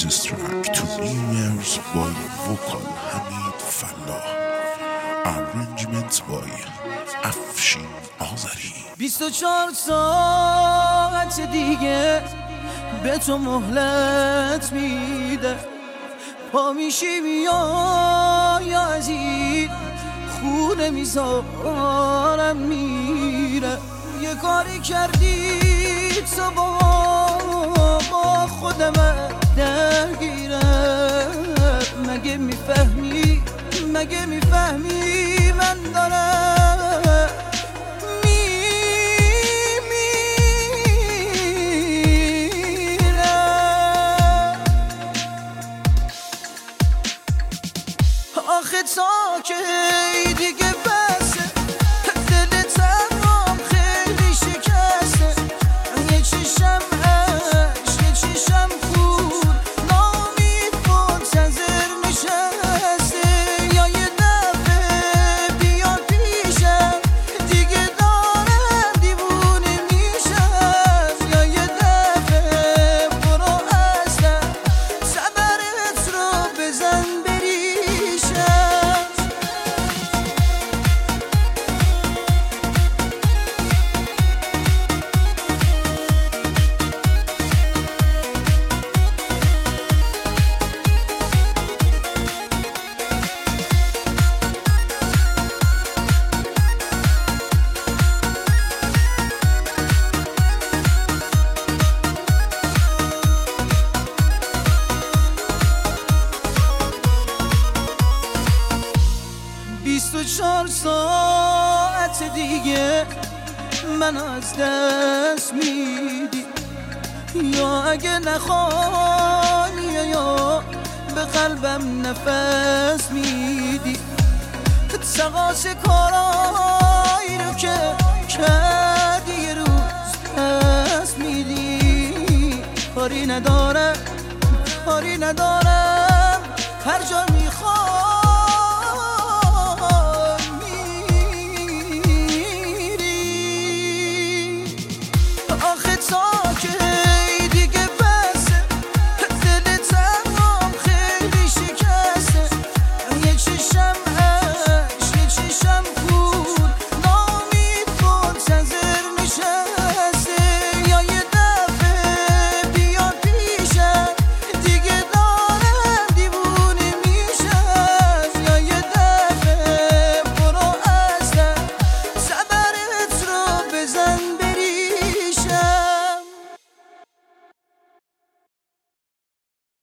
This is track to New Year's by vocal Hamid Fallah. Arrangements by Afshin Azari. 24 ساعت دیگه به تو مهلت میده، پا میشی یا عزیز خونه میذارم میره. یه کاری کردی تو با خودم درگیرم. مگه میفهمی من دارم آخه تا که دیگه بسه، دل تنهام خیلی شکسته. یه چشم عشق یه چشم خون نامید منتظر نشسته. یا یه دفعه بیا پیشم دیگه دارم دیوونه میشم. یا یه دفعه برو اصلا صبرت رو بزن چهار ساعت دیگه من از دست میدی. یا اگه نخوای یا به قلبم نفس میدی. تقاس کارایی رو که کردی یه روز پس میدی. کاری ندارم هر جا